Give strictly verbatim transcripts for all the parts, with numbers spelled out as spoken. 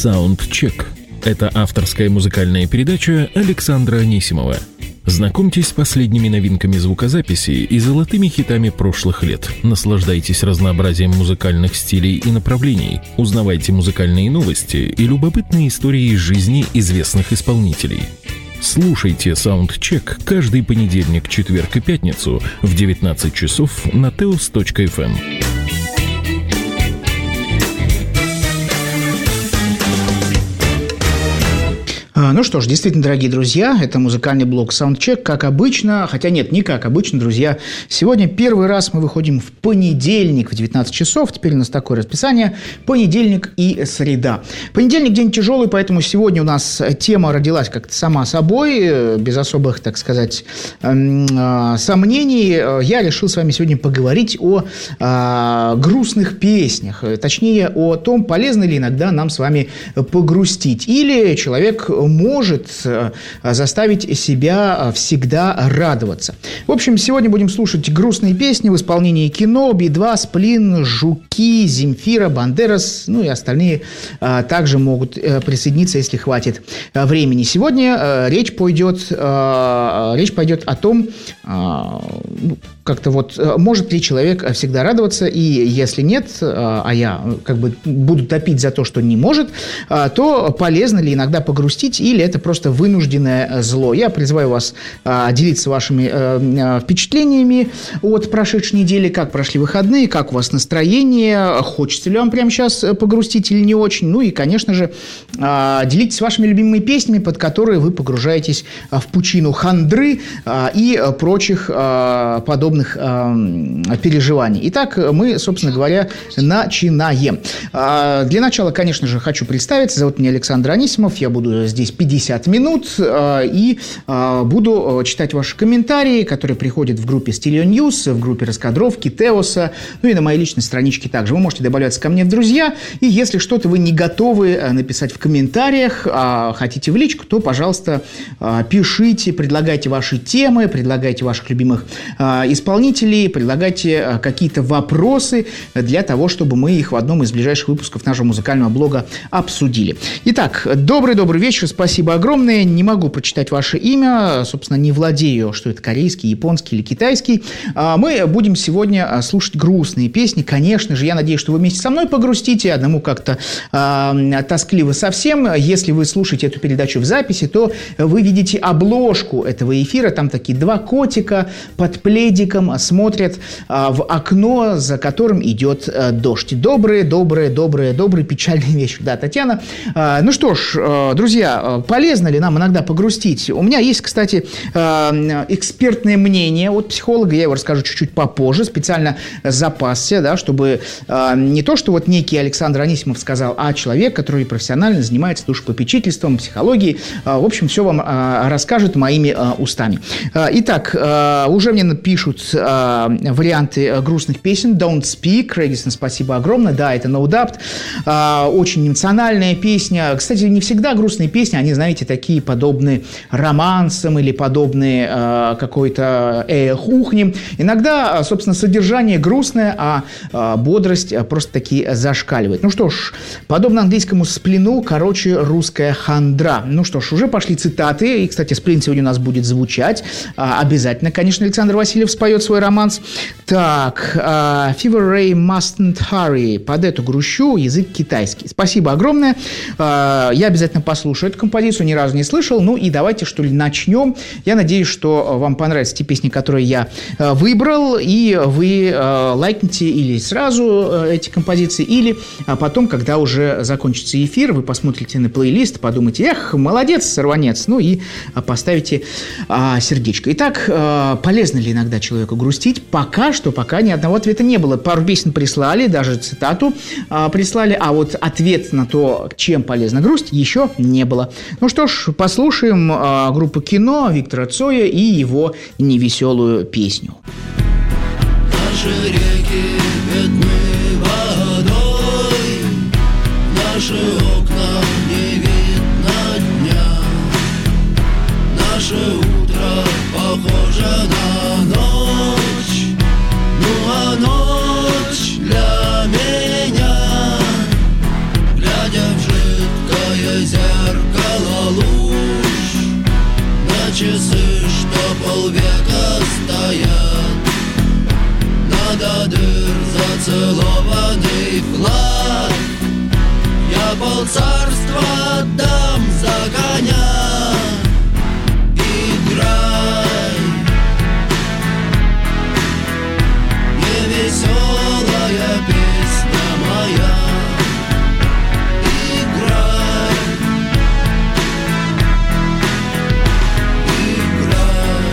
Саундчек. Это авторская музыкальная передача Александра Анисимова. Знакомьтесь с последними новинками звукозаписи и золотыми хитами прошлых лет. Наслаждайтесь разнообразием музыкальных стилей и направлений. Узнавайте музыкальные новости и любопытные истории из жизни известных исполнителей. Слушайте Саундчек каждый понедельник, четверг и пятницу в девятнадцать часов на теос точка эф эм. Ну что ж, действительно, дорогие друзья, это музыкальный блог Soundcheck, как обычно, хотя нет, не как обычно, друзья. Сегодня первый раз мы выходим в понедельник в девятнадцать часов, теперь у нас такое расписание, понедельник и среда. Понедельник день тяжелый, поэтому сегодня у нас тема родилась как-то сама собой, без особых, так сказать, сомнений. Я решил с вами сегодня поговорить о грустных песнях, точнее о том, полезно ли иногда нам с вами погрустить, или человек может заставить себя всегда радоваться. В общем, сегодня будем слушать грустные песни в исполнении Кино, Би два, Сплин, Жуки, Земфира, Бандерас, ну и остальные также могут присоединиться, если хватит времени. Сегодня речь пойдет, речь пойдет о том, как-то вот, может ли человек всегда радоваться, и если нет, а я как бы буду топить за то, что не может, то полезно ли иногда погрустить, или это просто вынужденное зло. Я призываю вас делиться вашими впечатлениями от прошедшей недели, как прошли выходные, как у вас настроение, хочется ли вам прямо сейчас погрустить или не очень, ну и, конечно же, делитесь вашими любимыми песнями, под которые вы погружаетесь в пучину хандры и прочих подобных переживаний. Итак, мы, собственно говоря, начинаем. Для начала, конечно же, хочу представиться. Зовут меня Александр Анисимов. Я буду здесь пятьдесят минут и буду читать ваши комментарии, которые приходят в группе Stereo News, в группе раскадровки, Теоса, ну и на моей личной страничке также. Вы можете добавляться ко мне в друзья, и если что-то вы не готовы написать в комментариях, а хотите в личку, то, пожалуйста, пишите, предлагайте ваши темы, предлагайте ваших любимых исполнителей, предлагайте какие-то вопросы для того, чтобы мы их в одном из ближайших выпусков нашего музыкального блога обсудили. Итак, добрый-добрый вечер, спасибо огромное. Не могу прочитать ваше имя, собственно, не владею, что это корейский, японский или китайский. Мы будем сегодня слушать грустные песни. Конечно же, я надеюсь, что вы вместе со мной погрустите, одному как-то э, тоскливо совсем. Если вы слушаете эту передачу в записи, то вы видите обложку этого эфира. Там такие два котика под пледиком смотрят а, в окно, за которым идет а, дождь. Добрый, добрый, добрый, добрый, печальный вечер. Да, Татьяна. А, ну что ж, а, друзья, полезно ли нам иногда погрустить? У меня есть, кстати, а, экспертное мнение от психолога. Я его расскажу чуть-чуть попозже. Специально запасся, да, чтобы а, не то, что вот некий Александр Анисимов сказал, а человек, который профессионально занимается душепопечительством, психологией. А, в общем, все вам а, расскажет моими а, устами. А, итак, а, уже мне пишут а, варианты грустных песен. Don't Speak, Редисон, спасибо огромное. Да, это No Doubt. А, очень эмоциональная песня. Кстати, не всегда грустные песни, они, знаете, такие подобные романсам или подобные а, какой-то эхухне. Иногда, собственно, содержание грустное, а, а бодрость просто-таки зашкаливает. Ну что ж, подобно английскому сплину, короче, русская хандра. Ну что ж, уже пошли цитаты. И, кстати, сплин сегодня у нас будет звучать. А, обязательно, конечно, Александр Васильев споет свой романс. Так, uh, Fever Ray Mustn't Hurry. Под эту грущу язык китайский. Спасибо огромное. Uh, я обязательно послушаю эту композицию, ни разу не слышал. Ну и давайте, что ли, начнем. Я надеюсь, что вам понравятся те песни, которые я uh, выбрал, и вы uh, лайкните или сразу uh, эти композиции, или uh, потом, когда уже закончится эфир, вы посмотрите на плейлист, подумаете, эх, молодец, сорванец, ну и uh, поставите uh, сердечко. Итак, uh, полезно ли иногда человеку грустить? Пока что, пока ни одного ответа не было. Пару песен прислали, даже цитату а, прислали, а вот ответ на то, чем полезна грусть, еще не было. Ну что ж, послушаем а, группу Кино, Виктора Цоя и его невеселую песню. Наши реки бедны водой, наши окна не видно дня, наше утро похоже на ночь, ну а ночь для меня, глядя в жидкое поцелованный флаг. Я полцарства отдам за коня. Играй, невеселая песня моя. Играй, играй.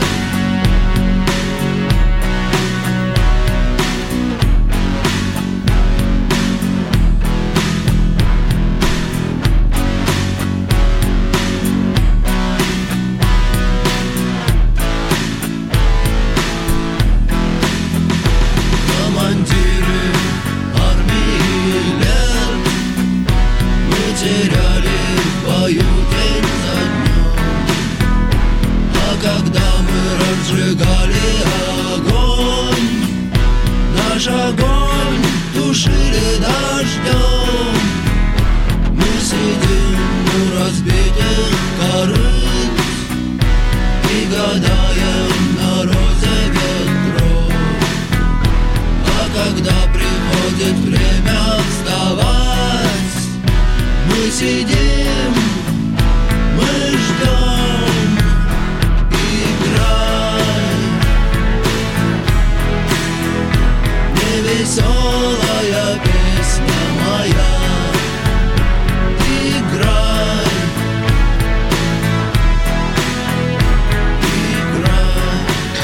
Командиры армии лет мы теряли в бою день за днем. А когда мы разжигали огонь, наш огонь тушили дождем. Мы сидим у разбитых корыт и гадаем на розе ветров. А когда приходит время вставать, мы сидим, мы ждем. Играй, невеселая песня моя. Играй, играй.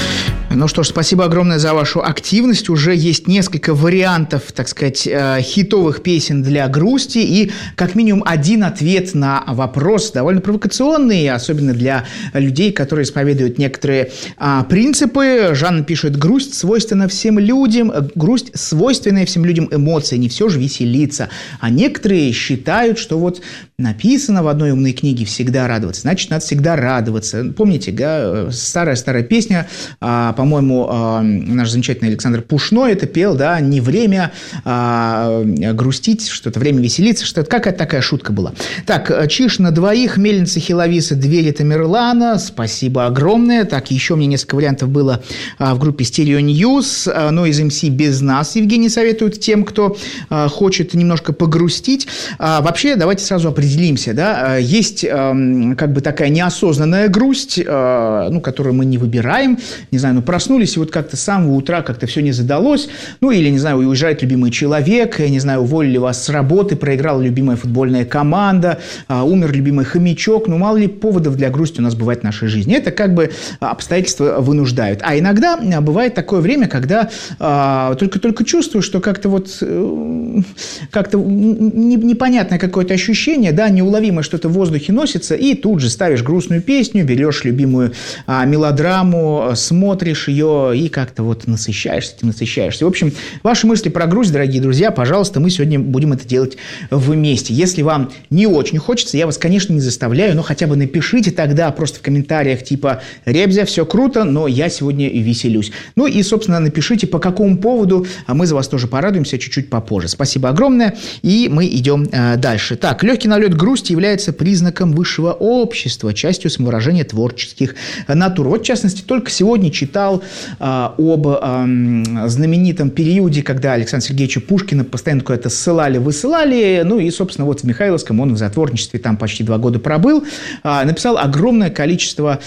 Ну что ж, спасибо огромное за вашу активность. Уже есть несколько вариантов, так сказать, э, хитовых песен для грусти. И как минимум один ответ на вопрос, довольно провокационный, особенно для людей, которые исповедуют некоторые а, принципы. Жанна пишет: грусть свойственна всем людям, э, грусть свойственная всем людям эмоция, не все же веселиться. А некоторые считают, что вот написано в одной умной книге «всегда радоваться», значит, надо всегда радоваться. Помните, да, старая-старая песня, а, по-моему, а, наш замечательный Александр Пушной это пел, да, не время а, грустить, что-то время веселиться, что-то. Какая-то такая шутка была. Так, Чиш на двоих, Мельница Хиловиса, Двери Тамерлана, спасибо огромное. Так, еще мне несколько вариантов было а, в группе Stereo News, а, но из эм си без нас Евгений советует тем, кто а, хочет немножко погрустить. А, вообще, давайте сразу определимся. Определимся, да, есть э, как бы такая неосознанная грусть, э, ну, которую мы не выбираем, не знаю, ну, проснулись, и вот как-то с самого утра как-то все не задалось, ну, или, не знаю, уезжает любимый человек, я не знаю, уволили вас с работы, проиграла любимая футбольная команда, э, умер любимый хомячок, ну, мало ли поводов для грусти у нас бывает в нашей жизни, это как бы обстоятельства вынуждают, а иногда бывает такое время, когда э, только-только чувствуешь, что как-то вот, э, как-то непонятное какое-то ощущение, да, неуловимо что-то в воздухе носится, и тут же ставишь грустную песню, берешь любимую а, мелодраму, смотришь ее и как-то вот насыщаешься, насыщаешься. В общем, ваши мысли про грусть, дорогие друзья, пожалуйста, мы сегодня будем это делать вместе. Если вам не очень хочется, я вас, конечно, не заставляю, но хотя бы напишите тогда просто в комментариях типа «Ребзя, все круто, но я сегодня веселюсь». Ну и, собственно, напишите, по какому поводу, а мы за вас тоже порадуемся чуть-чуть попозже. Спасибо огромное, и мы идем э, дальше. Так, легкий налет грусти является признаком высшего общества, частью самовыражения творческих натур. Вот, в частности, только сегодня читал а, об а, знаменитом периоде, когда Александра Сергеевича Пушкина постоянно куда-то ссылали, высылали, ну и, собственно, вот в Михайловском он в затворничестве там почти два года пробыл, а, написал огромное количество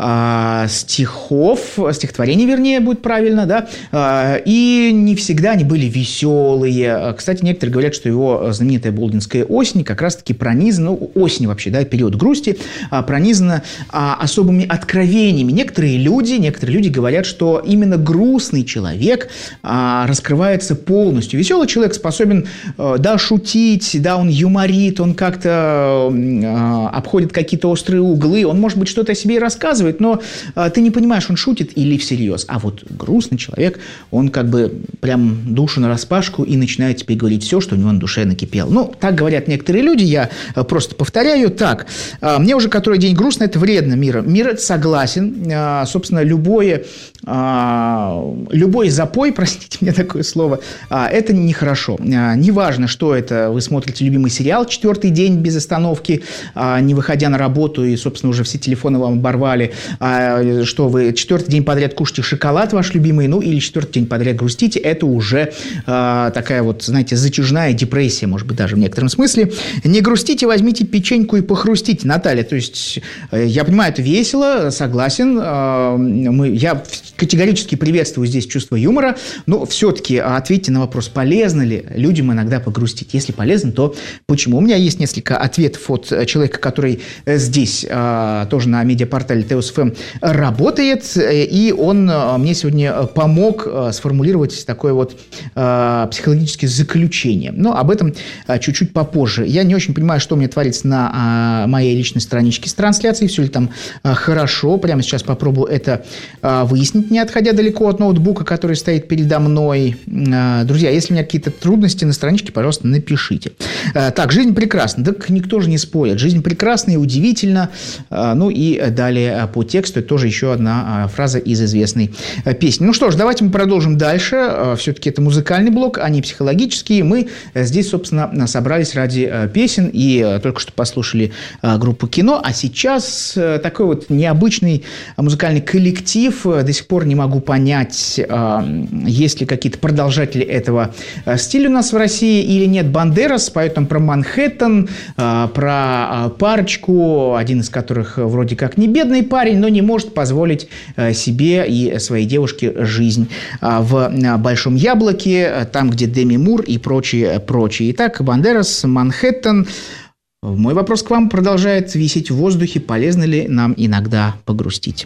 а, стихов, стихотворений, вернее, будет правильно, да, а, и не всегда они были веселые. Кстати, некоторые говорят, что его знаменитая «Болдинская осень» как раз-таки пронизана, ну, осень вообще, да, период грусти, а, пронизана а, особыми откровениями. Некоторые люди, некоторые люди говорят, что именно грустный человек а, раскрывается полностью. Веселый человек способен, а, да, шутить, да, он юморит, он как-то а, обходит какие-то острые углы, он, может быть, что-то о себе и рассказывает, но а, ты не понимаешь, он шутит или всерьез. А вот грустный человек, он как бы прям душу нараспашку и начинает тебе говорить все, что у него на душе накипело. Ну, так говорят некоторые люди, я просто повторяю. Так, мне уже который день грустно, это вредно мира. Мир согласен. Собственно, любое любой запой, простите мне такое слово, это нехорошо. Неважно, что это, вы смотрите любимый сериал четвертый день без остановки, не выходя на работу, и, собственно, уже все телефоны вам оборвали, что вы четвертый день подряд кушаете шоколад ваш любимый, ну, или четвертый день подряд грустите, это уже такая вот, знаете, затяжная депрессия, может быть, даже в некотором смысле. Не грустите, возьмите печеньку и похрустите, Наталья. То есть, я понимаю, это весело, согласен. Мы, я категорически приветствую здесь чувство юмора, но все-таки ответьте на вопрос, полезно ли людям иногда погрустить. Если полезно, то почему? У меня есть несколько ответов от человека, который здесь тоже на медиапортале ТСФМ работает, и он мне сегодня помог сформулировать такое вот психологическое заключение. Но об этом чуть-чуть попозже. Я не очень понимаю, что у меня творится на моей личной страничке с трансляцией, все ли там хорошо. Прямо сейчас попробую это выяснить, не отходя далеко от ноутбука, который стоит передо мной. Друзья, если у меня какие-то трудности на страничке, пожалуйста, напишите. Так, жизнь прекрасна. Так никто же не спорит. Жизнь прекрасна и удивительна. Ну и далее по тексту это тоже еще одна фраза из известной песни. Ну что ж, давайте мы продолжим дальше. Все-таки это музыкальный блок, а не психологический. Мы здесь, собственно, собрались ради песен и только что послушали группу «Кино». А сейчас такой вот необычный музыкальный коллектив. До сих пор не могу понять, есть ли какие-то продолжатели этого стиля у нас в России или нет. Бандерас поет там про Манхэттен, про парочку, один из которых вроде как не бедный парень, но не может позволить себе и своей девушке жизнь в Большом Яблоке, там, где Деми Мур и прочие, прочие. Итак, Бандерас, Манхэттен. Мой вопрос к вам продолжает висеть в воздухе. Полезно ли нам иногда погрустить?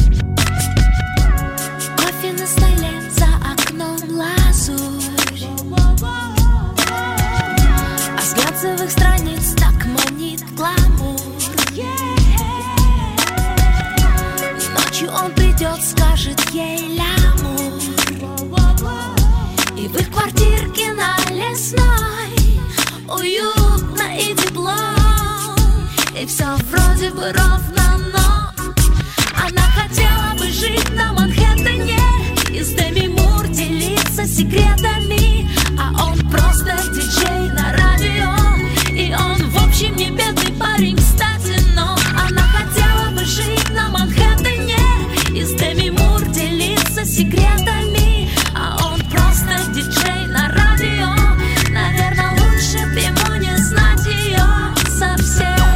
Скажет ей лямур, и в их квартирке на Лесной уютно и тепло, и все вроде бы ровно, но она хотела бы жить на Манхэттене и с Деми Мур делиться секретами, а он просто диджей на радио, и он в общем не бедный парень, кстати, но она хотела бы жить на Манхэттене и с Деми Мур делиться секретами, а он просто диджей на радио. Наверное, лучше б ему не знать ее совсем.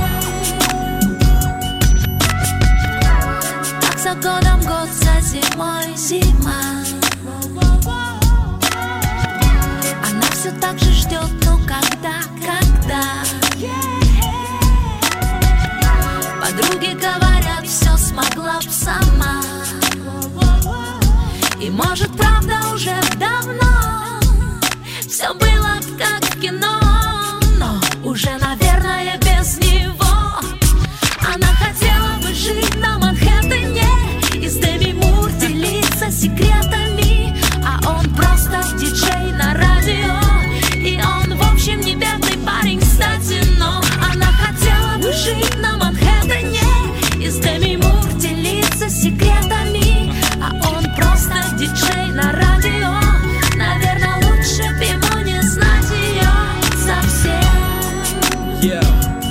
Так за годом год, за зимой зима. Она все так же ждет, ну когда, когда. Подруги говорят, все смогла б сама. И может, правда, уже давно все было как в кино, но уже, наверное, без него. Она хотела бы жить на Манхэттене и с Деми Мур делиться секретами, а он просто диджей на радио, и он, в общем, не бедный парень, кстати, но она хотела бы жить на Манхэттене и с Деми Мур делиться секретами, а он просто диджей на радио. Наверное, лучше б ему не знать ее совсем. Yeah,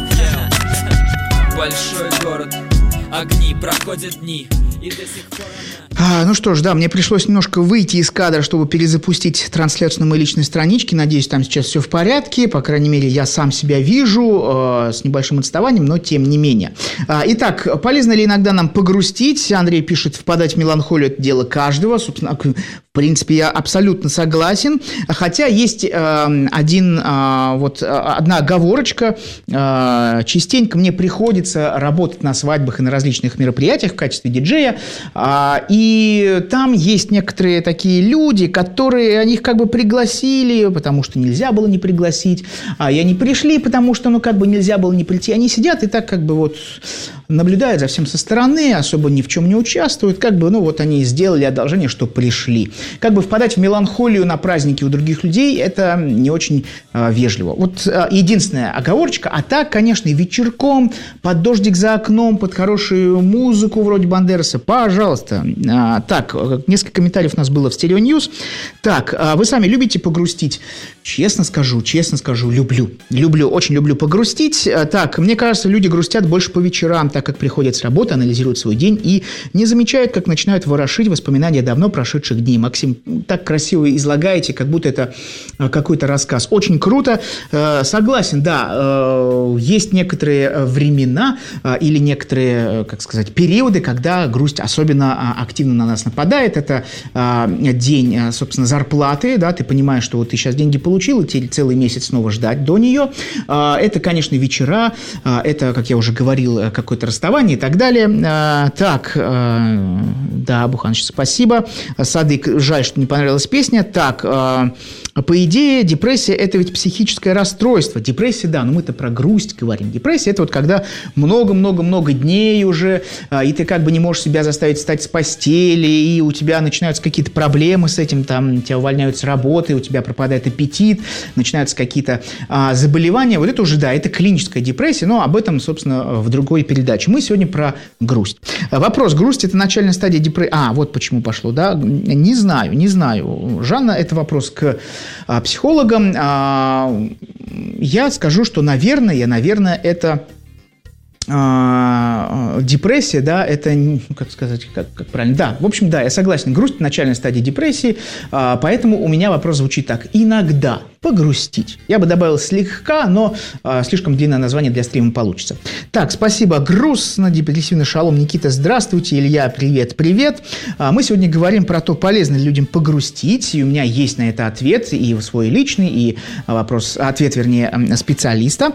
yeah. Большой город, огни, проходят дни, и до сих пор она... А, ну что ж, да, мне пришлось немножко выйти из кадра, чтобы перезапустить трансляцию на моей личной страничке. Надеюсь, там сейчас все в порядке. По крайней мере, я сам себя вижу э, с небольшим отставанием, но тем не менее. А, итак, полезно ли иногда нам погрустить? Андрей пишет, впадать в меланхолию – это дело каждого. Собственно, в принципе, я абсолютно согласен. Хотя есть э, один, э, вот, одна оговорочка. Э, частенько мне приходится работать на свадьбах и на различных мероприятиях в качестве диджея. Э, и И там есть некоторые такие люди, которые, они их как бы пригласили, потому что нельзя было не пригласить, а и они пришли, потому что, ну, как бы нельзя было не прийти. Они сидят и так как бы вот наблюдают за всем со стороны, особо ни в чем не участвуют, как бы, ну, вот они сделали одолжение, что пришли. Как бы впадать в меланхолию на праздники у других людей, это не очень э, вежливо. Вот э, единственная оговорочка, а так, конечно, и вечерком, под дождик за окном, под хорошую музыку вроде Бандераса, пожалуйста. А, так, несколько комментариев у нас было в Стерео Ньюс. Так, а вы сами любите погрустить? Честно скажу, честно скажу, люблю. Люблю, очень люблю погрустить. Так, мне кажется, люди грустят больше по вечерам, так как приходят с работы, анализируют свой день и не замечают, как начинают ворошить воспоминания давно прошедших дней. Максим, так красиво излагаете, как будто это какой-то рассказ. Очень круто. Согласен, да, есть некоторые времена или некоторые, как сказать, периоды, когда грусть особенно активно на нас нападает. Это день, собственно, зарплаты, да, ты понимаешь, что вот ты сейчас деньги получил, и тебе целый месяц снова ждать до нее. Это, конечно, вечера, это, как я уже говорил, какое-то расставание и так далее. Так, да, Буханович, спасибо. Садык, жаль, что не понравилась песня. Так, по идее, депрессия – это ведь психическое расстройство. Депрессия, да, но мы-то про грусть говорим. Депрессия – это вот когда много-много-много дней уже, и ты как бы не можешь себя заставить встать с постели, и у тебя начинаются какие-то проблемы с этим, там, тебя увольняют с работы, у тебя пропадает аппетит, начинаются какие-то а, заболевания. Вот это уже, да, это клиническая депрессия, но об этом, собственно, в другой передаче. Мы сегодня про грусть. Вопрос, грусть – это начальная стадия депрессии? А, вот почему пошло, да? Не знаю, не знаю. Жанна, это вопрос к а, психологам. А, я скажу, что, наверное, наверное, это... депрессия, да, это, как сказать, как, как правильно, да, в общем, да, я согласен, грусть – начальная стадия депрессии, поэтому у меня вопрос звучит так: иногда погрустить. Я бы добавил слегка, но слишком длинное название для стрима получится. Так, спасибо, грустно, депрессивный шалом. Никита, здравствуйте, Илья, привет, привет. Мы сегодня говорим про то, полезно ли людям погрустить, и у меня есть на это ответ, и свой личный, и вопрос, ответ, вернее, специалиста.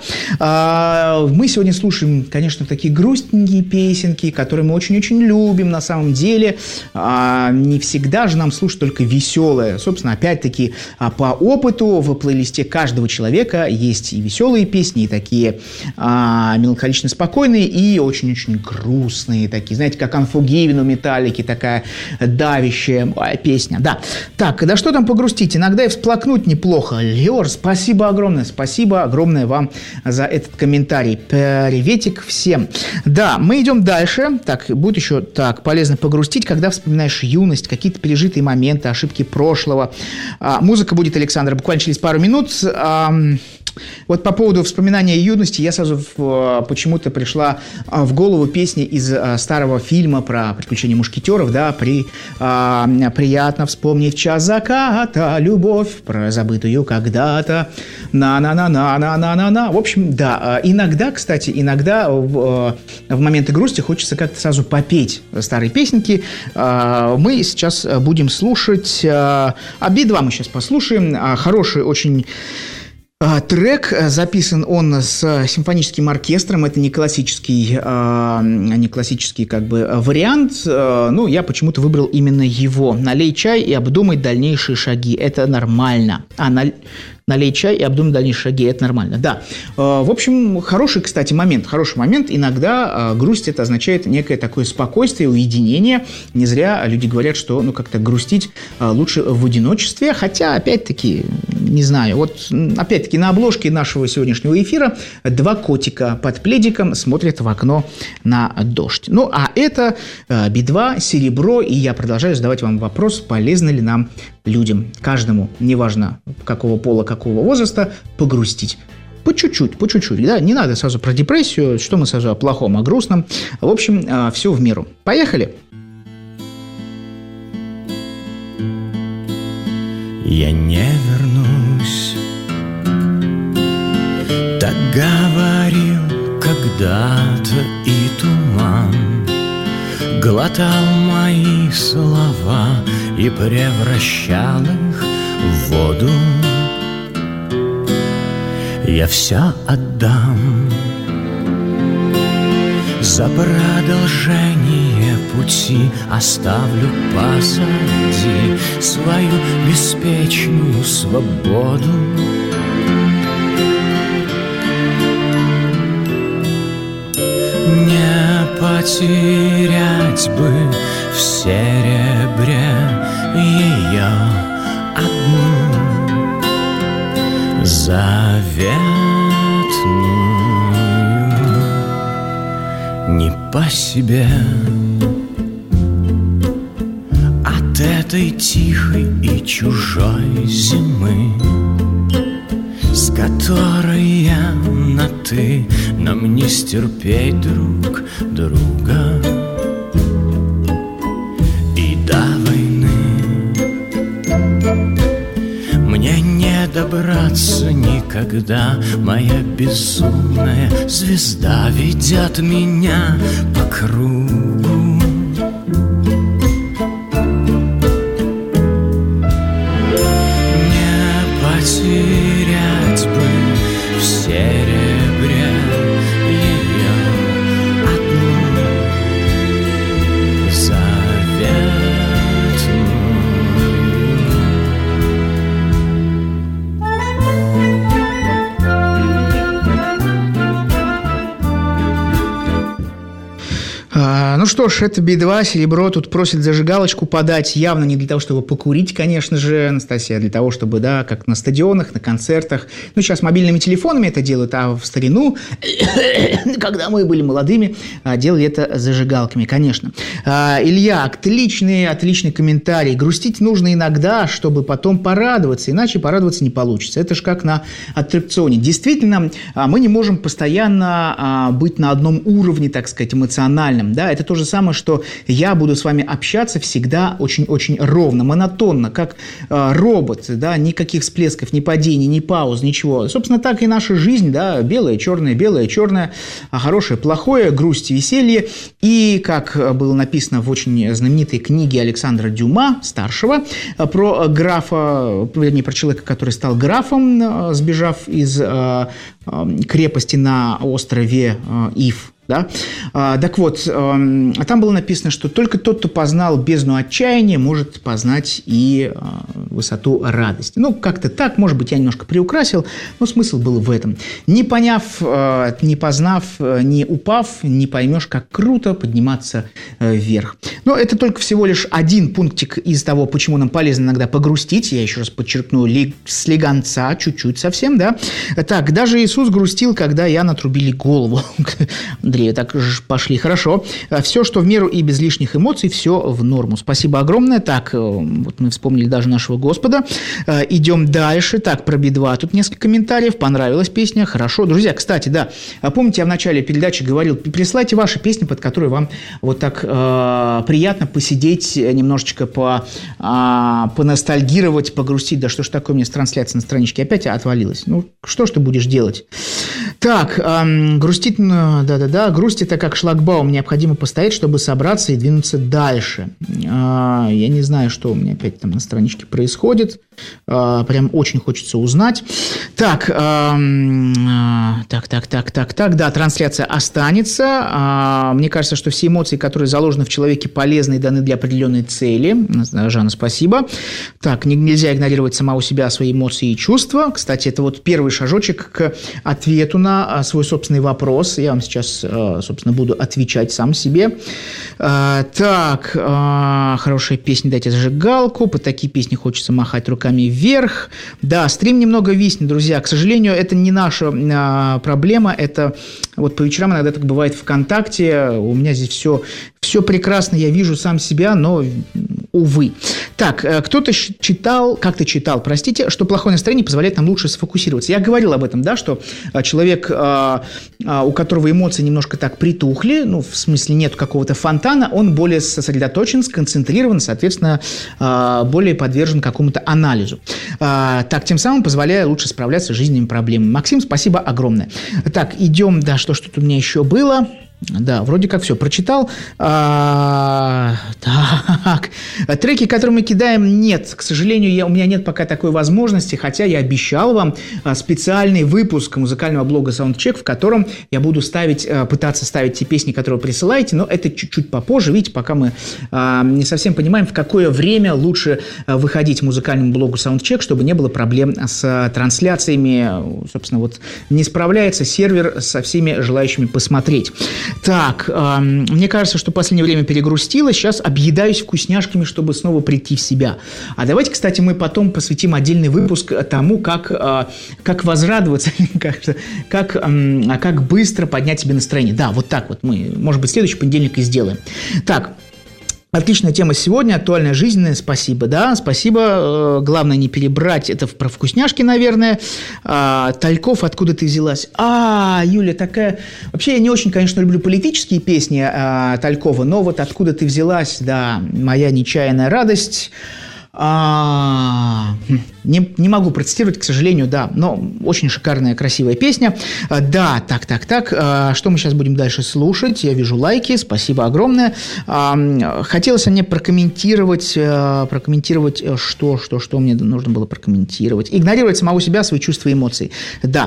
Мы сегодня слушаем, конечно, Конечно, такие грустненькие песенки, которые мы очень-очень любим на самом деле. А, не всегда же нам слушать только веселое. Собственно, опять-таки, а, по опыту в плейлисте каждого человека есть и веселые песни, и такие а, меланхолично спокойные, и очень-очень грустные такие. Знаете, как Unforgiven у Металлики, такая давящая а, песня. Да. Так, да что там погрустить? Иногда и всплакнуть неплохо. Леор, спасибо огромное. Спасибо огромное вам за этот комментарий. Приветик всем. Да, мы идем дальше. Так, будет еще так полезно погрустить, когда вспоминаешь юность, какие-то пережитые моменты, ошибки прошлого. А, музыка будет, Александр, буквально через пару минут. А, вот по поводу вспоминания юности я сразу в, почему-то пришла в голову песня из а, старого фильма про приключения мушкетеров, да, при, а, приятно вспомнить час заката, любовь, про забытую когда-то, на-на-на-на-на-на-на-на. В общем, да, иногда, кстати, иногда в, в моменты грусти хочется как-то сразу попеть старые песенки. Мы сейчас будем слушать, а Би-два мы сейчас послушаем, хороший очень трек. Записан он с симфоническим оркестром. Это не классический, не классический как бы вариант. Ну, я почему-то выбрал именно его. Налей чай и обдумай дальнейшие шаги. Это нормально. А, наль... Налей чай и обдумай дальнейшие шаги. Это нормально. Да. В общем, хороший, кстати, момент. Хороший момент. Иногда грусть – это означает некое такое спокойствие, уединение. Не зря люди говорят, что ну, как-то грустить лучше в одиночестве. Хотя, опять-таки, не знаю. Вот, опять-таки, на обложке нашего сегодняшнего эфира два котика под пледиком смотрят в окно на дождь. Ну, а это Би-два, «Серебро». И я продолжаю задавать вам вопрос, полезно ли нам, людям, каждому, неважно какого пола, какого возраста, погрустить. По чуть-чуть, по чуть-чуть. Да? Не надо сразу про депрессию, что мы сразу о плохом, о грустном. В общем, все в меру. Поехали! Я не вернусь, так говорил когда-то и туман, глотал мои слова и превращал их в воду. Я все отдам за продолжение пути, оставлю позади свою беспечную свободу. Не потерять бы в серебре ее одну заветную. Не по себе от этой тихой и чужой зимы, с которой я на «ты», нам не стерпеть друг друга и до войны. Мне не добраться никогда, моя безумная звезда ведет меня по кругу. Не потерять бы в серебре ее одну заветную. Ну что ж, это Би два, «Серебро». Тут просит зажигалочку подать. Явно не для того, чтобы покурить, конечно же, Анастасия, а для того, чтобы, да, как на стадионах, на концертах. Ну, сейчас мобильными телефонами это делают, а в старину, когда мы были молодыми, делали это зажигалками, конечно. Илья, отличный, отличный комментарий. Грустить нужно иногда, чтобы потом порадоваться, иначе порадоваться не получится. Это же как на аттракционе. Действительно, мы не можем постоянно быть на одном уровне, так сказать, эмоциональном. Да? Это то же самое, что я буду с вами общаться всегда очень-очень ровно, монотонно, как э, робот, да? Никаких всплесков, ни падений, ни пауз, ничего. Собственно, так и наша жизнь, да? Белое, черное, белое, черное, хорошее, плохое, грусть и веселье. И, как было написано в очень знаменитой книге Александра Дюма, старшего, про графа, вернее, про человека, который стал графом, сбежав из э, крепости на острове э, Ив. Да? А, так вот, а, там было написано, что только тот, кто познал бездну отчаяния, может познать и а, высоту радости. Ну, как-то так, может быть, я немножко приукрасил, но смысл был в этом. Не поняв, а, не познав, не упав, не поймешь, как круто подниматься а, вверх. Но это только всего лишь один пунктик из того, почему нам полезно иногда погрустить. Я еще раз подчеркну, ли, слегонца, чуть-чуть совсем, да. Так, даже Иисус грустил, когда Иоанна отрубили голову. Андрей, так пошли, хорошо. Все, что в меру и без лишних эмоций, все в норму. Спасибо огромное. Так, вот мы вспомнили даже нашего Господа. Идем дальше. Так, про Би два. Тут несколько комментариев. Понравилась песня. Хорошо. Друзья, кстати, да, помните, я в начале передачи говорил, присылайте ваши песни, под которые вам вот так э, приятно посидеть, немножечко по, э, поностальгировать, погрустить. Да что ж такое, мне с трансляции на страничке опять отвалилось. Ну, что ж ты будешь делать? Так, э, грустить, да-да-да, грусть – это как шлагбаум, необходимо постоять, чтобы собраться и двинуться дальше. Я не знаю, что у меня опять там на страничке происходит. Прям очень хочется узнать. Так, так, так, так, так, так, да, трансляция останется. Мне кажется, что все эмоции, которые заложены в человеке, полезны и даны для определенной цели. Жанна, спасибо. Так, нельзя игнорировать самого себя, свои эмоции и чувства. Кстати, это вот первый шажочек к ответу на свой собственный вопрос. Я вам сейчас, собственно, буду отвечать сам себе. Так, хорошая песня «Дайте зажигалку». Под такие песни хочется махать руками вверх. Да, стрим немного виснет, друзья. К сожалению, это не наша проблема. Это вот по вечерам иногда так бывает ВКонтакте. У меня здесь все, все прекрасно. Я вижу сам себя, но, увы. Так, кто-то читал, как-то читал, простите, что плохое настроение позволяет нам лучше сфокусироваться. Я говорил об этом, да, что человек, у которого эмоции немножко так притухли, ну, в смысле нет какого-то фонтана, он более сосредоточен, сконцентрирован, соответственно, более подвержен какому-то анализу. Так, тем самым позволяя лучше справляться с жизненными проблемами. Максим, спасибо огромное. Так, идем, да, что что-то у меня еще было. Да, вроде как все прочитал. А, так, треки, которые мы кидаем, нет. К сожалению, я, у меня нет пока такой возможности, хотя я обещал вам специальный выпуск музыкального блога Soundcheck, в котором я буду ставить, пытаться ставить те песни, которые вы присылаете, но это чуть-чуть попозже. Видите, пока мы а, не совсем понимаем, в какое время лучше выходить музыкальному блогу Soundcheck, чтобы не было проблем с трансляциями. Собственно, вот не справляется сервер со всеми желающими посмотреть. Так, э, мне кажется, что в последнее время перегрустила. Сейчас объедаюсь вкусняшками, чтобы снова прийти в себя. А давайте, кстати, мы потом посвятим отдельный выпуск тому, как, э, как возрадоваться, как, как, э, как быстро поднять себе настроение. Да, вот так вот мы, может быть, следующий понедельник и сделаем. Так. Отличная тема сегодня, актуальная, жизненная, спасибо, да, спасибо, главное не перебрать, это про вкусняшки, наверное, а, Тальков, откуда ты взялась? А, Юля, такая, вообще я не очень, конечно, люблю политические песни а, Талькова, но вот откуда ты взялась, да, моя нечаянная радость. А, не, не могу процитировать, к сожалению, да, но очень шикарная, красивая песня. Да, так, так, так, что мы сейчас будем дальше слушать? Я вижу лайки, спасибо огромное. Хотелось мне прокомментировать, прокомментировать, что, что, что мне нужно было прокомментировать. Игнорировать самого себя, свои чувства и эмоции. Да,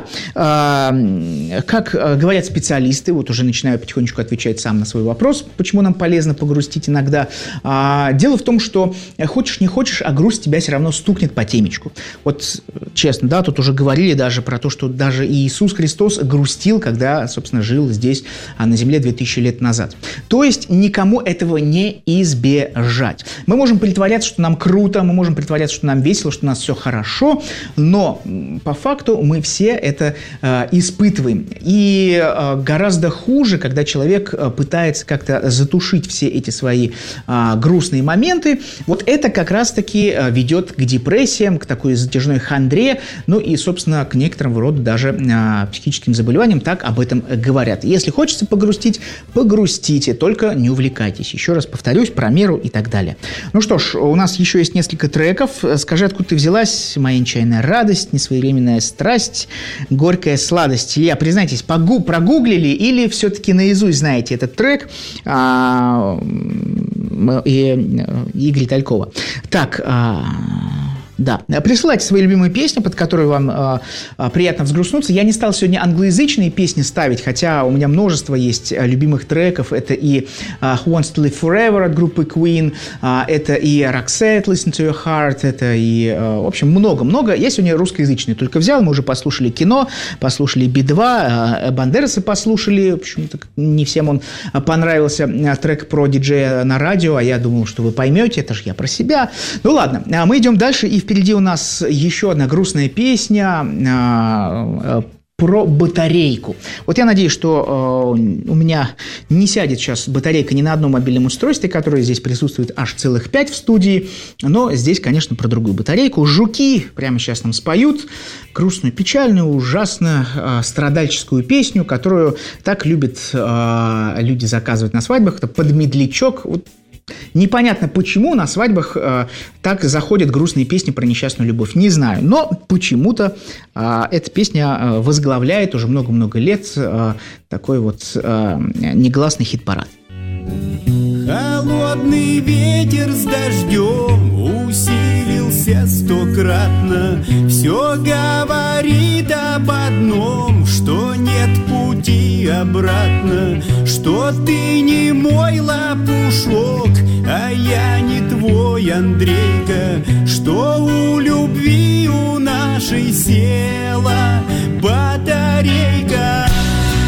как говорят специалисты, вот уже начинаю потихонечку отвечать сам на свой вопрос, почему нам полезно погрустить иногда. Дело в том, что хочешь не хочешь, а грусть тебя все равно стукнет по темечку. Вот честно, да, тут уже говорили даже про то, что даже Иисус Христос грустил, когда, собственно, жил здесь на земле две тысячи лет назад. То есть никому этого не избежать. Мы можем притворяться, что нам круто, мы можем притворяться, что нам весело, что у нас все хорошо, но по факту мы все это э, испытываем. И э, гораздо хуже, когда человек пытается как-то затушить все эти свои э, грустные моменты. Вот это как раз-таки ведет к депрессиям, к такой затяжной хандре, ну и, собственно, к некоторым роду даже а, психическим заболеваниям, так об этом говорят. Если хочется погрустить, погрустите, только не увлекайтесь. Еще раз повторюсь, про меру и так далее. Ну что ж, у нас еще есть несколько треков. Скажи, откуда ты взялась? Моя нечаянная радость, несвоевременная страсть, горькая сладость. Илья, признайтесь, погу- прогуглили или все-таки наизусть знаете этот трек а, и, и Игоря Талькова? Так, а, да, присылайте свои любимые песни, под которые вам а, а, приятно взгрустнуться. Я не стал сегодня англоязычные песни ставить, хотя у меня множество есть любимых треков. Это и а, Who Wants to Live Forever от группы Queen, а, это и Roxette, Listen to Your Heart, это и, а, в общем, много-много. Я сегодня русскоязычные только взял, мы уже послушали кино, послушали Би два, а, Бандерасы послушали, почему-то не всем он понравился, а, трек про диджея на радио, а я думал, что вы поймете, это же я про себя. Ну ладно, а мы идем дальше, и впереди у нас еще одна грустная песня э, э, про батарейку. Вот я надеюсь, что э, у меня не сядет сейчас батарейка ни на одном мобильном устройстве, которое здесь присутствует аж целых пять в студии, но здесь, конечно, про другую батарейку. Жуки прямо сейчас нам споют грустную, печальную, ужасно э, страдальческую песню, которую так любят э, люди заказывать на свадьбах. Это под медлячок. Вот. Непонятно, почему на свадьбах э, так заходят грустные песни про несчастную любовь. Не знаю, но почему-то э, эта песня э, возглавляет уже много-много лет э, такой вот э, негласный хит-парад. Холодный ветер с дождем усилился стократно. Все говорит об одном, что нет пути обратно, что ты не мой лопушок, а я не твой Андрейка, что у любви у нашей села батарейка.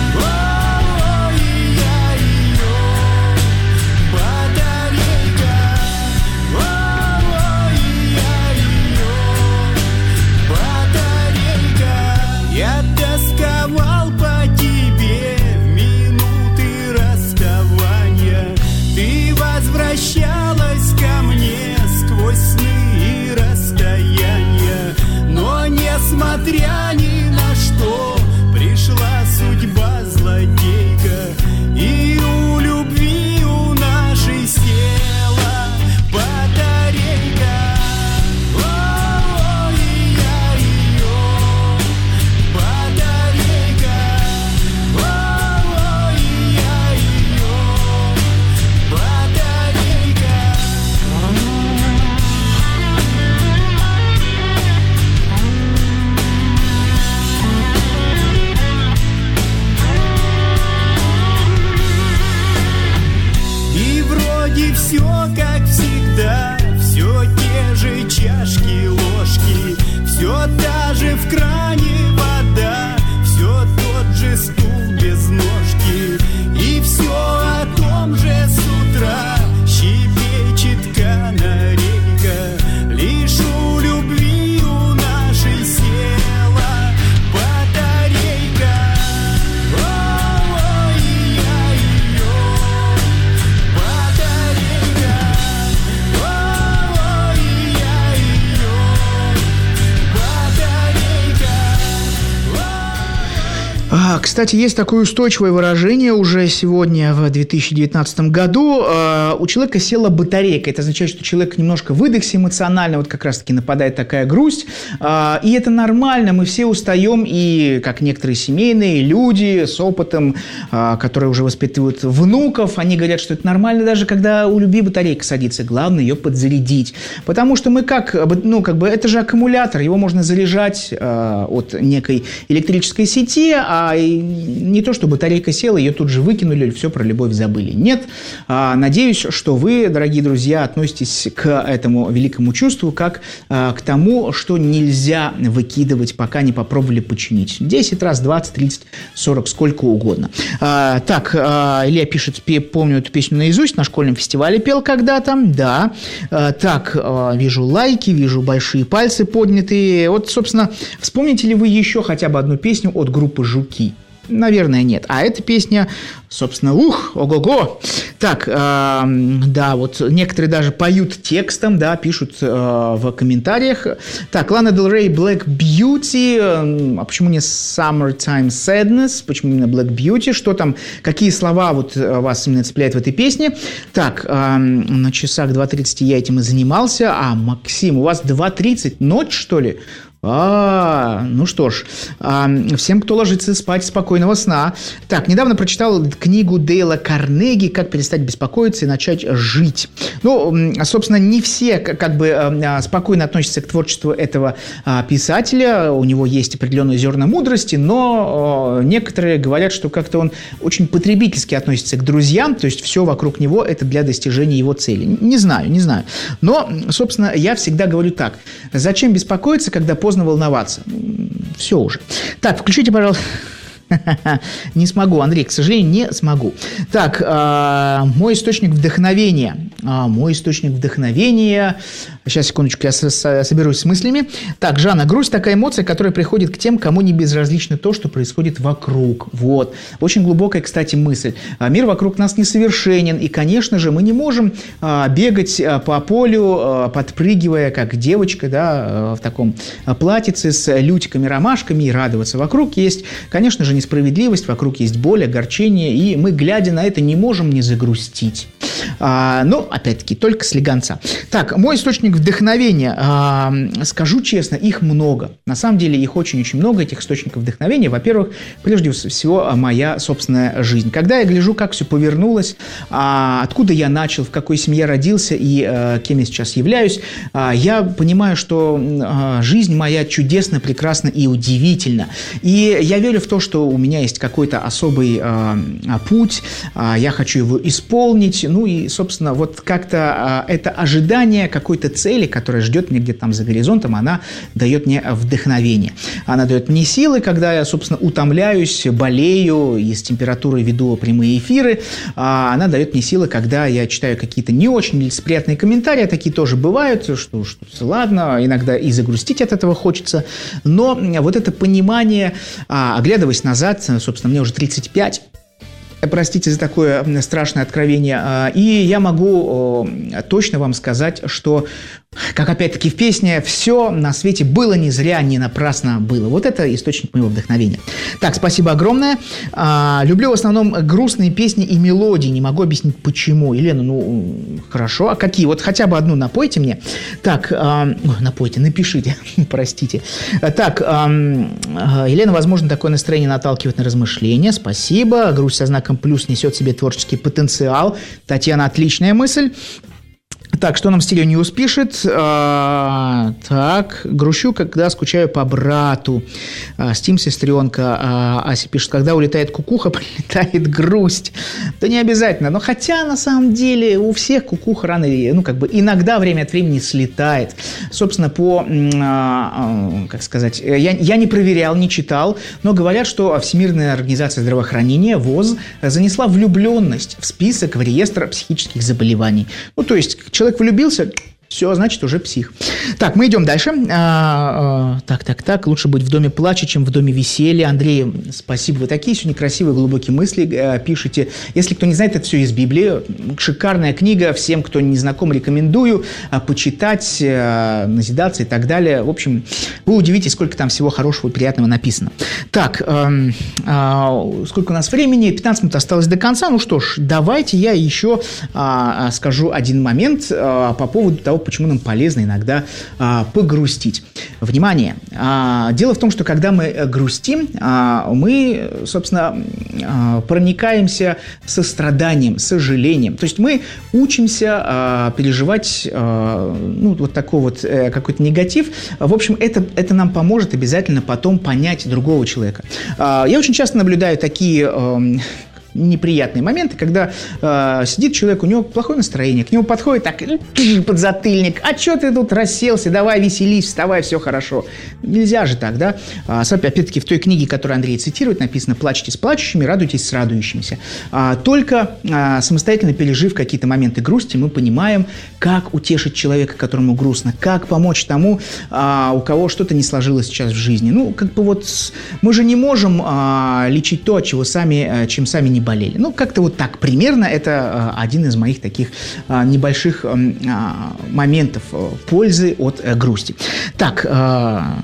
Возвращалась ко мне сквозь сны и расстояния, но несмотря ни на что пришла судьба злодейка, и у любви у нашей села батарейка. О, я ее батарейка. О, я ее батарейка. И вроде все как всегда, все те же чашки, ложки, все та же в кране вода, все тот же стул без ножки, и все кстати, есть такое устойчивое выражение уже сегодня, в две тысячи девятнадцатом году. У человека села батарейка. Это означает, что человек немножко выдохся эмоционально, вот как раз-таки нападает такая грусть. И это нормально, мы все устаем, и как некоторые семейные люди с опытом, которые уже воспитывают внуков, они говорят, что это нормально даже, когда у любви батарейка садится. Главное ее подзарядить. Потому что мы как, ну, как бы, это же аккумулятор, его можно заряжать от некой электрической сети, а не то, что батарейка села, ее тут же выкинули, или все про любовь забыли. Нет. Надеюсь, что вы, дорогие друзья, относитесь к этому великому чувству как к тому, что нельзя выкидывать, пока не попробовали починить. десять раз, двадцать, тридцать, сорок, сколько угодно. Так, Илья пишет, помню эту песню наизусть, на школьном фестивале пел когда-то. Да. Так, вижу лайки, вижу большие пальцы поднятые. Вот, собственно, вспомните ли вы еще хотя бы одну песню от группы «Жуки»? Наверное, нет. А эта песня, собственно, ух, ого-го. Так, э, да, вот некоторые даже поют текстом, да, пишут э, в комментариях. Так, Лана Дель Рей, Black Beauty. А почему не Summertime Sadness? Почему именно Black Beauty? Что там, какие слова вот вас именно цепляют в этой песне? Так, э, на часах два тридцать я этим и занимался. А, Максим, у вас два тридцать ночь, что ли? А, ну что ж, а, всем, кто ложится спать, спокойного сна. Так, недавно прочитал книгу Дейла Карнеги «Как перестать беспокоиться и начать жить». Ну, собственно, не все как бы спокойно относятся к творчеству этого писателя. У него есть определенные зерна мудрости, но некоторые говорят, что как-то он очень потребительски относится к друзьям, то есть все вокруг него это для достижения его цели. Не знаю, не знаю. Но, собственно, я всегда говорю так. Зачем беспокоиться, когда поздно волноваться? Все уже. Так, включите, пожалуйста. Не смогу, Андрей, к сожалению, не смогу. Так, э, мой источник вдохновения. А, мой источник вдохновения. Сейчас, секундочку, я с- с- соберусь с мыслями. Так, Жанна, грусть – такая эмоция, которая приходит к тем, кому не безразлично то, что происходит вокруг. Вот. Очень глубокая, кстати, мысль. Мир вокруг нас несовершенен, и, конечно же, мы не можем а, бегать а, по полю, а, подпрыгивая, как девочка, да, а, в таком платьице с лютиками, ромашками, и радоваться. Вокруг есть, конечно же, несправедливость, вокруг есть боль, огорчение, и мы, глядя на это, не можем не загрустить. А, но, опять-таки, только слегонца. Так, мой источник вдохновения. А, скажу честно, их много. На самом деле, их очень-очень много, этих источников вдохновения. Во-первых, прежде всего, моя собственная жизнь. Когда я гляжу, как все повернулось, а, откуда я начал, в какой семье родился и а, кем я сейчас являюсь, а, я понимаю, что а, жизнь моя чудесна, прекрасна и удивительна. И я верю в то, что у меня есть какой-то особый а, путь, а, я хочу его исполнить. Ну и, собственно, вот как-то а, это ожидание какой-то цели, которая ждет меня где-то там за горизонтом, она дает мне вдохновение. Она дает мне силы, когда я, собственно, утомляюсь, болею и с температурой веду прямые эфиры. А она дает мне силы, когда я читаю какие-то не очень лицеприятные комментарии, такие тоже бывают, что, что ладно, иногда и загрустить от этого хочется. Но вот это понимание, а, оглядываясь назад, собственно, мне уже тридцать пять, простите за такое страшное откровение, и я могу точно вам сказать, что, как опять-таки в песне, все на свете было не зря, не напрасно было. Вот это источник моего вдохновения. Так, спасибо огромное. Люблю в основном грустные песни и мелодии, не могу объяснить почему. Елена, ну, хорошо, а какие? Вот хотя бы одну напойте мне. Так, напойте, напишите, простите. Так, Елена, возможно, такое настроение наталкивает на размышления. Спасибо. Грусть со знаком плюс несет в себе творческий потенциал. Татьяна, отличная мысль. Так, что нам Стилениус пишет? А, так, грущу, когда скучаю по брату. А, Стим, сестренка. А, Ася пишет, когда улетает кукуха, прилетает грусть. Да не обязательно. Но хотя, на самом деле, у всех кукуха рано или, ну, как бы, иногда время от времени слетает. Собственно, по, а, как сказать, я, я не проверял, не читал, но говорят, что Всемирная организация здравоохранения, ВОЗ, занесла влюбленность в список, в реестр психических заболеваний. Ну, то есть, человек влюбился, Все, значит, уже псих. Так, мы идем дальше. А, а, так, так, так. Лучше быть в доме плача, чем в доме веселья. Андрей, спасибо. Вы такие сегодня красивые, глубокие мысли а, пишете. Если кто не знает, это все из Библии. Шикарная книга. Всем, кто не знаком, рекомендую а, почитать, а, назидаться и так далее. В общем, вы удивитесь, сколько там всего хорошего и приятного написано. Так, а, а, сколько у нас времени? пятнадцать минут осталось до конца. Ну что ж, давайте я еще а, скажу один момент а, по поводу того, почему нам полезно иногда а, погрустить. Внимание! А, дело в том, что когда мы грустим, а, мы, собственно, а, проникаемся состраданием, сожалением. То есть мы учимся а, переживать а, ну, вот такой вот а, какой-то негатив. В общем, это, это нам поможет обязательно потом понять другого человека. А, я очень часто наблюдаю такие... А, неприятные моменты, когда э, сидит человек, у него плохое настроение, к нему подходит так, подзатыльник, а что ты тут расселся, давай веселись, вставай, все хорошо. Нельзя же так, да? А, опять-таки в той книге, которую Андрей цитирует, написано «Плачьте с плачущими, радуйтесь с радующимися». А, только а, самостоятельно пережив какие-то моменты грусти, мы понимаем, как утешить человека, которому грустно, как помочь тому, а, у кого что-то не сложилось сейчас в жизни. Ну, как бы вот мы же не можем а, лечить то, от чего сами, чем сами не болели. Ну, как-то вот так примерно. Это а, один из моих таких а, небольших а, моментов а, пользы от а, грусти. Так, а,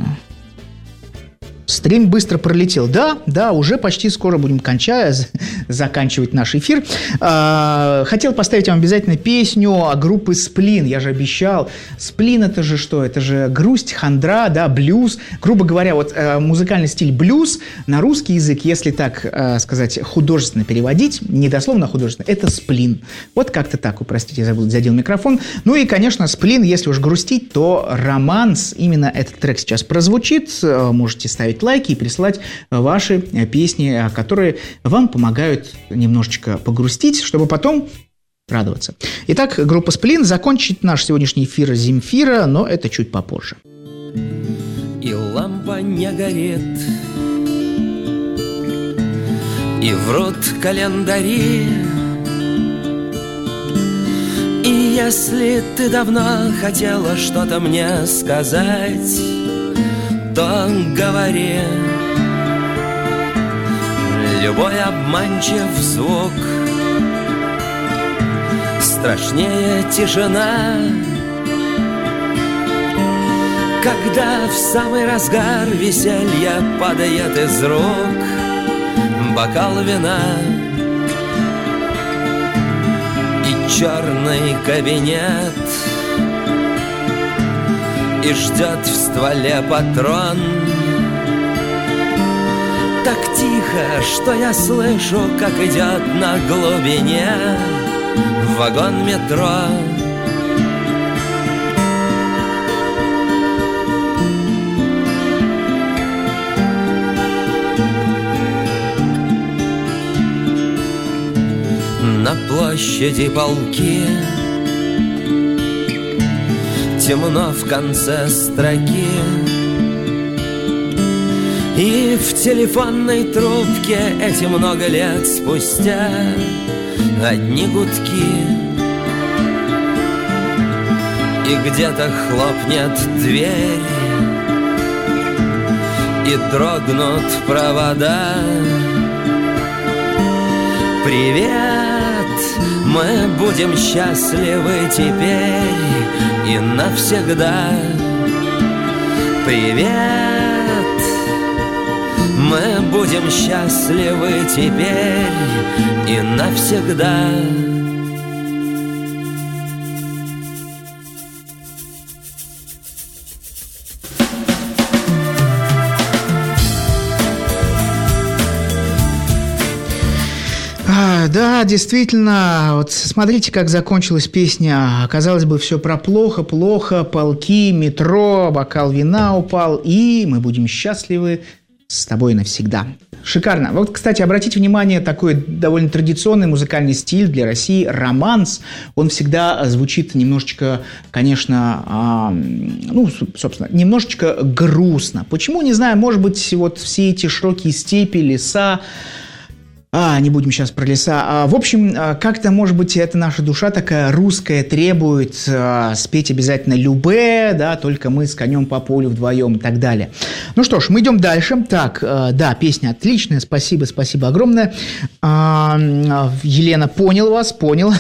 стрим быстро пролетел. Да, да, уже почти скоро будем кончать, заканчивать наш эфир. А, хотел поставить вам обязательно песню группы «Сплин». Я же обещал. «Сплин» — это же что? Это же грусть, хандра, да, блюз. Грубо говоря, вот э, музыкальный стиль блюз на русский язык, если так э, сказать, художественно переводить, не дословно художественно, это «сплин». Вот как-то так, вы, простите, я забыл, задел микрофон. Ну и, конечно, «Сплин», если уж грустить, то «Романс». Именно этот трек сейчас прозвучит. Можете ставить лайки и присылать ваши песни, которые вам помогают немножечко погрустить, чтобы потом радоваться. Итак, группа «Сплин» закончит наш сегодняшний эфир «Земфира», но это чуть попозже. И лампа не горит, и врут календари. И если ты давно хотела что-то мне сказать, то говори. Любой обманчив звук страшнее тишина. Когда в самый разгар веселья падает из рук бокал вина, и черный кабинет, и ждет в стволе патрон. Так тихо, что я слышу, как идет на глубине вагон метро. На площади полки, темно в конце строки, и в телефонной трубке эти много лет спустя одни гудки. И где-то хлопнет дверь, и дрогнут провода. Привет, мы будем счастливы теперь и навсегда. Привет, мы будем счастливы теперь и навсегда. Да, действительно, вот смотрите, как закончилась песня. Казалось бы, все про плохо, плохо, полки, метро, бокал вина упал, и мы будем счастливы с тобой навсегда. Шикарно. Вот, кстати, обратите внимание, такой довольно традиционный музыкальный стиль для России – романс. Он всегда звучит немножечко, конечно, э, ну, собственно, немножечко грустно. Почему, не знаю, может быть, вот все эти широкие степи, леса, А, не будем сейчас про леса. А, в общем, как-то, может быть, это наша душа такая русская требует а, спеть обязательно любэ, да, только мы с конем по полю вдвоем и так далее. Ну что ж, мы идем дальше. Так, а, да, песня отличная, спасибо, спасибо огромное. А, Елена, понял вас, понял.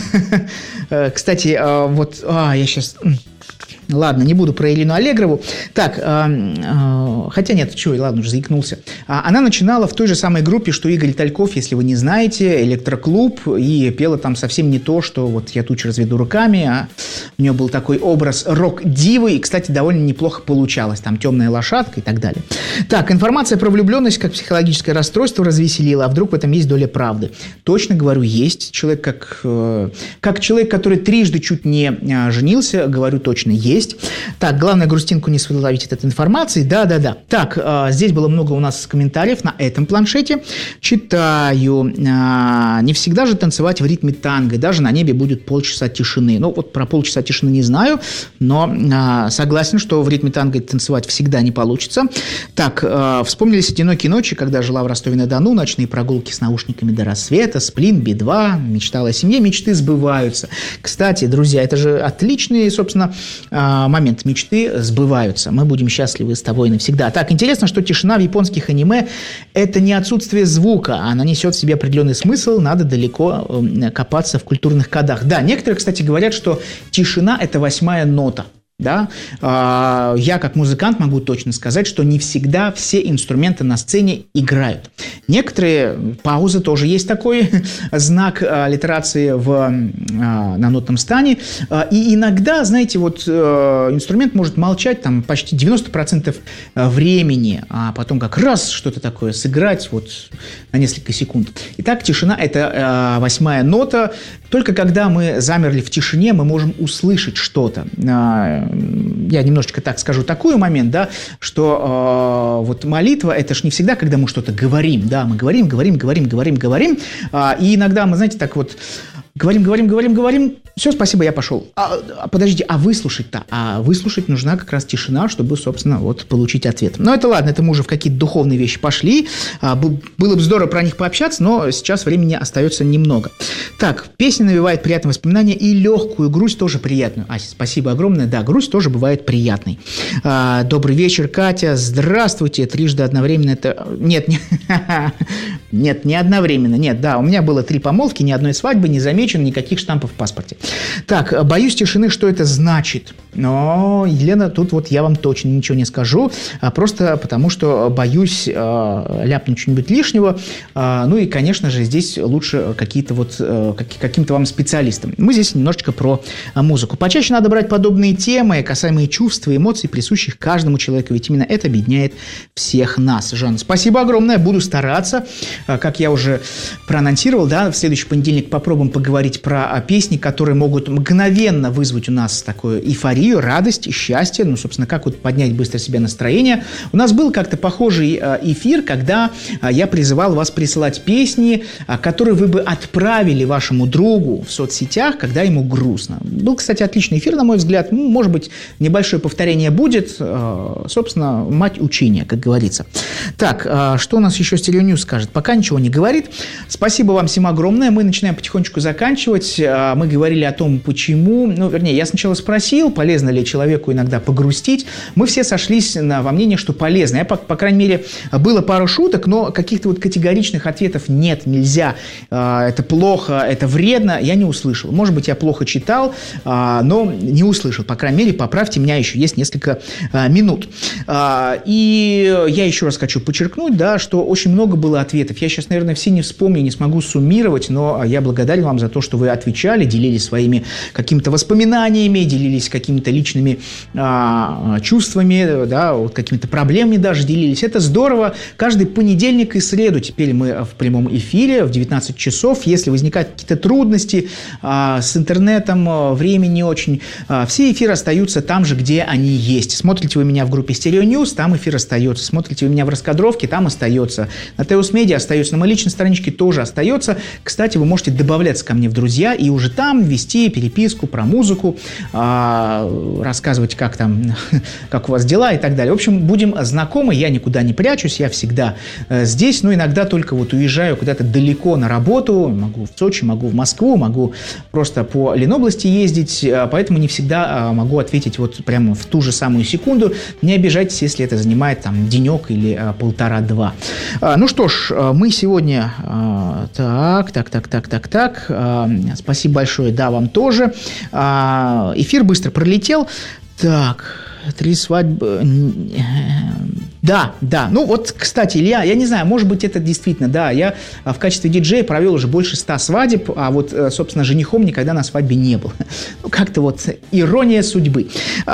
Кстати, вот, а, я сейчас... Ладно, не буду про Елену Аллегрову. Так, э, э, хотя нет, что, ладно, уже заикнулся. Она начинала в той же самой группе, что Игорь Тальков, если вы не знаете, «Электроклуб», и пела там совсем не то, что вот «Я тучи разведу руками», а у нее был такой образ рок-дивы, и, кстати, довольно неплохо получалось, там «Темная лошадка» и так далее. Так, информация про влюбленность как психологическое расстройство развеселила, а вдруг в этом есть доля правды? Точно говорю, есть. Человек как, э, как человек, который трижды чуть не э, женился, говорю точно, есть. Есть. Так, главное, грустинку не выловить от этой информации. Да-да-да. Так, э, здесь было много у нас комментариев на этом планшете. Читаю. Э, не всегда же танцевать в ритме танго. Даже на небе будет полчаса тишины. Ну, вот про полчаса тишины не знаю, но э, согласен, что в ритме танго танцевать всегда не получится. Так, э, вспомнились одинокие ночи, когда жила в Ростове-на-Дону, ночные прогулки с наушниками до рассвета, Сплин, Би два, мечтала о семье, мечты сбываются. Кстати, друзья, это же отличные, собственно, момент, мечты сбываются. Мы будем счастливы с тобой навсегда. Так, интересно, что тишина в японских аниме – это не отсутствие звука, она несет в себе определенный смысл, надо далеко копаться в культурных кодах. Да, некоторые, кстати, говорят, что тишина – это восьмая нота. Да? Я как музыкант могу точно сказать, что не всегда все инструменты на сцене играют. Некоторые паузы тоже есть такой знак аллитерации в, на нотном стане. И иногда, знаете, вот инструмент может молчать там почти девяносто процентов времени, а потом как раз что-то такое сыграть вот на несколько секунд. Итак, тишина – это восьмая нота. Только когда мы замерли в тишине, мы можем услышать что-то. Я немножечко так скажу такой момент, да, что э, вот молитва – это ж не всегда, когда мы что-то говорим, да, мы говорим, говорим, говорим, говорим, говорим, э, и иногда мы, знаете, так вот говорим, говорим, говорим, говорим, все, спасибо, я пошел. А, а подождите, а выслушать-то? А выслушать нужна как раз тишина, чтобы, собственно, вот получить ответ. Но это ладно, это мы уже в какие-то духовные вещи пошли, а, было бы здорово про них пообщаться, но сейчас времени остается немного. Так, песня навевает приятные воспоминания и легкую грусть тоже приятную. Ася, спасибо огромное, да, грусть тоже бывает приятной. А, добрый вечер, Катя, здравствуйте, трижды одновременно это... Нет, не... нет, не одновременно, нет, да, у меня было три помолвки, ни одной свадьбы, не замечено, никаких штампов в паспорте. Так, боюсь тишины, что это значит? Но, Елена, тут вот я вам точно ничего не скажу, просто потому что боюсь э, ляпнуть что-нибудь лишнего, э, ну и, конечно же, здесь лучше какие-то вот, э, как, каким-то вам специалистам. Мы здесь немножечко про музыку. Почаще надо брать подобные темы, касаемые чувств и эмоций, присущих каждому человеку, ведь именно это объединяет всех нас. Жанна, спасибо огромное, буду стараться. Как я уже проанонсировал, да, в следующий понедельник попробуем поговорить про песни, которые могут мгновенно вызвать у нас такую эйфорию, радость, счастье, ну, собственно, как вот поднять быстро себе настроение. У нас был как-то похожий эфир, когда я призывал вас присылать песни, которые вы бы отправили вашему другу в соцсетях, когда ему грустно. Был, кстати, отличный эфир, на мой взгляд. Ну, может быть, небольшое повторение будет. Собственно, мать учения, как говорится. Так, что у нас еще Стереоньюз скажет? Пока ничего не говорит. Спасибо вам всем огромное. Мы начинаем потихонечку заканчивать. Мы говорили о том, почему. Ну, вернее, я сначала спросил, полезно ли человеку иногда погрустить. Мы все сошлись на, во мнении, что полезно. Я, по, по крайней мере, было пару шуток, но каких-то вот категоричных ответов нет, нельзя. Это плохо, это вредно, я не услышал. Может быть, я плохо читал, но не услышал. По крайней мере, поправьте меня, еще есть несколько минут. И я еще раз хочу подчеркнуть, да, что очень много было ответов. Я сейчас, наверное, все не вспомню, не смогу суммировать, но я благодарен вам за то, что вы отвечали, делились своими какими-то воспоминаниями, делились какими-то личными а, чувствами, да, вот какими-то проблемами даже делились. Это здорово. Каждый понедельник и среду теперь мы в прямом эфире в девятнадцать часов. Если возникают какие-то трудности а, с интернетом, а, время не очень, а, все эфиры остаются там же, где они есть. Смотрите вы меня в группе Стереоньюз, там эфир остается. Смотрите вы меня в раскадровке, там остается. На Теос Медиа остается. На моей личной страничке тоже остается. Кстати, вы можете добавляться ко мне мне в друзья и уже там вести переписку про музыку, рассказывать, как там, как у вас дела и так далее. В общем, будем знакомы, я никуда не прячусь, я всегда здесь, но иногда только вот уезжаю куда-то далеко на работу, могу в Сочи, могу в Москву, могу просто по Ленобласти ездить, поэтому не всегда могу ответить вот прямо в ту же самую секунду. Не обижайтесь, если это занимает там денек или полтора-два. Ну что ж, мы сегодня... Так, так, так, так, так, так. Спасибо большое, да, вам тоже. Эфир быстро пролетел. Так, три свадьбы... Да, да. Ну вот, кстати, Илья, я не знаю, может быть, это действительно, да, я в качестве диджея провел уже больше ста свадеб, а вот, собственно, женихом никогда на свадьбе не был. Ну, как-то вот ирония судьбы.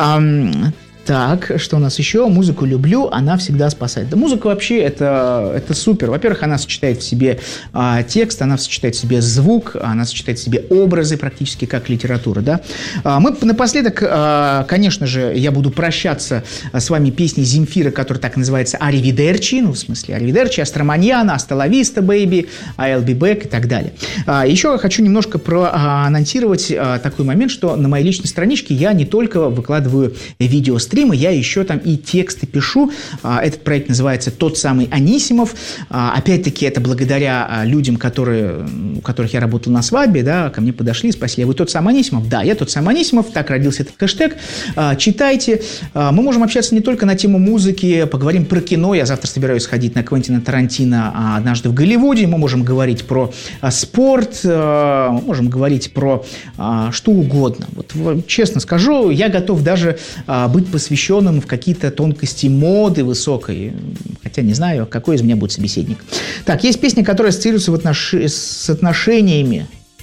Так, что у нас еще? Музыку люблю, она всегда спасает. Да, музыка вообще это, это супер. Во-первых, она сочетает в себе а, текст, она сочетает в себе звук, она сочетает в себе образы, практически как литература, да. А, мы напоследок, а, конечно же, я буду прощаться с вами песней Земфиры, которая так называется «Аривидерчи», ну, в смысле «Аривидерчи», «Астроманьяна», «Аста ла виста, бэйби», «I'll be back» и так далее. А, еще хочу немножко проанонсировать а, такой момент, что на моей личной страничке я не только выкладываю видеострим, я еще там и тексты пишу. Этот проект называется «Тот самый Анисимов». Опять-таки, это благодаря людям, которые, у которых я работал на свадьбе, да, ко мне подошли, спросили: вы тот самый Анисимов? Да, я тот самый Анисимов, так родился этот хэштег. Читайте. Мы можем общаться не только на тему музыки, поговорим про кино. Я завтра собираюсь сходить на Квентина Тарантино «Однажды в Голливуде». Мы можем говорить про спорт, мы можем говорить про что угодно. Вот, честно скажу, я готов даже быть посвященным посвященным в какие-то тонкости моды высокой. Хотя не знаю, какой из меня будет собеседник. Так, есть песни, которые ассоциируются в отнош... с отношениями.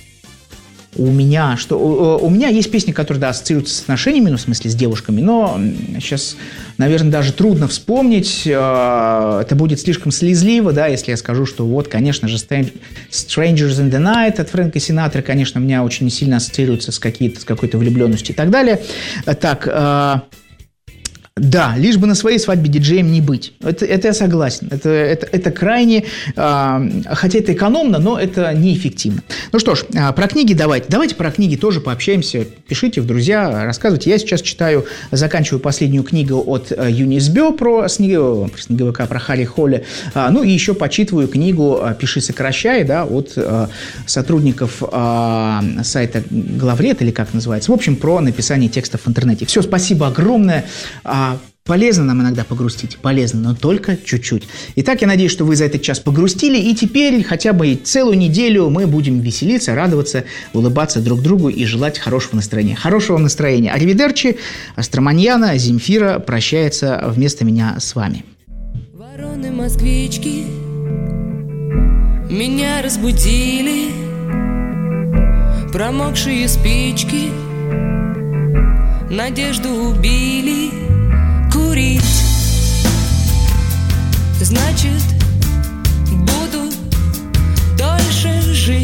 У меня, что, у, у меня есть песни, которые, да, ассоциируются с отношениями, ну, в смысле, с девушками, но сейчас, наверное, даже трудно вспомнить. Это будет слишком слезливо, да, если я скажу, что вот, конечно же, Strangers in the Night от Фрэнка Синатры, конечно, у меня очень сильно ассоциируется с, с какой-то влюбленностью и так далее. Так, да, лишь бы на своей свадьбе диджеем не быть. Это, это я согласен. Это, это, это крайне... Э, хотя это экономно, но это неэффективно. Ну что ж, э, про книги давайте. Давайте про книги тоже пообщаемся. Пишите в друзья, рассказывайте. Я сейчас читаю, заканчиваю последнюю книгу от э, Юнис Бё про, снег, про снеговика, про Харри Холли. Э, ну и еще почитываю книгу «Пиши, сокращай», да, от э, сотрудников э, сайта Главред, или как называется. В общем, про написание текстов в интернете. Все, спасибо огромное. Полезно нам иногда погрустить, полезно, но только чуть-чуть. Итак, я надеюсь, что вы за этот час погрустили, и теперь хотя бы целую неделю мы будем веселиться, радоваться, улыбаться друг другу и желать хорошего настроения. Хорошего настроения. Аривидерчи, Астроманьяна, Земфира прощается вместо меня с вами. Вороны-москвички меня разбудили, промокшие спички надежду убили. Курить, значит, буду дольше жить.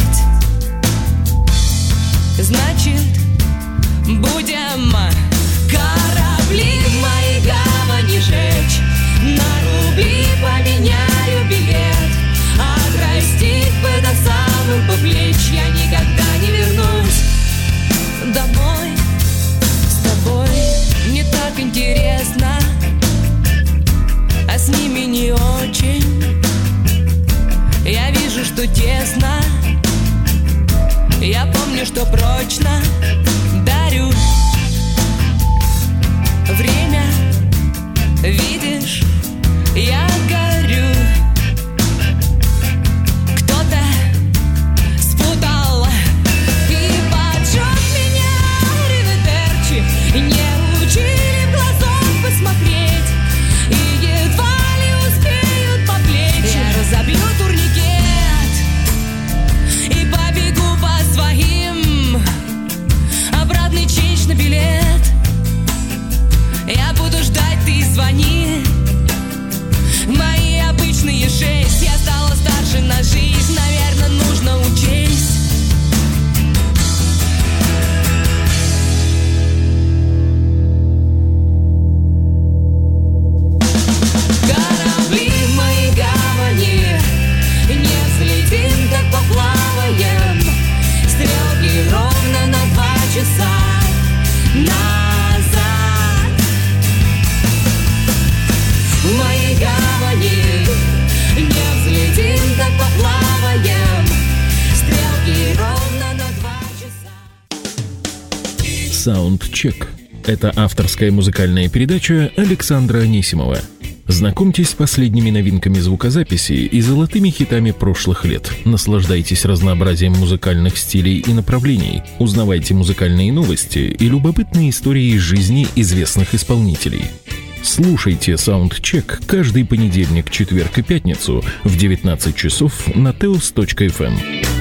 Значит, будем корабли в моей гавани жечь. На рубли поменяю билет, отрастить бы до самых по плеч. Я никогда не вернусь домой с тобой. Мне так интересно, а с ними не очень. Я вижу, что тесно, я помню, что прочно дарю время. Видишь, я горю. Кто-то спутал и поджег меня, Аривидерчи. Не учили в глазок посмотреть, и едва ли успеют по плечи. Я разобью турникет и побегу по своим. Обратный ченч на билет. Я буду ждать, ты звони. Мои Саундчек. Это авторская музыкальная передача Александра Анисимова. Знакомьтесь с последними новинками звукозаписи и золотыми хитами прошлых лет. Наслаждайтесь разнообразием музыкальных стилей и направлений. Узнавайте музыкальные новости и любопытные истории из жизни известных исполнителей. Слушайте Саундчек каждый понедельник, четверг и пятницу в девятнадцать часов на теос точка эф эм.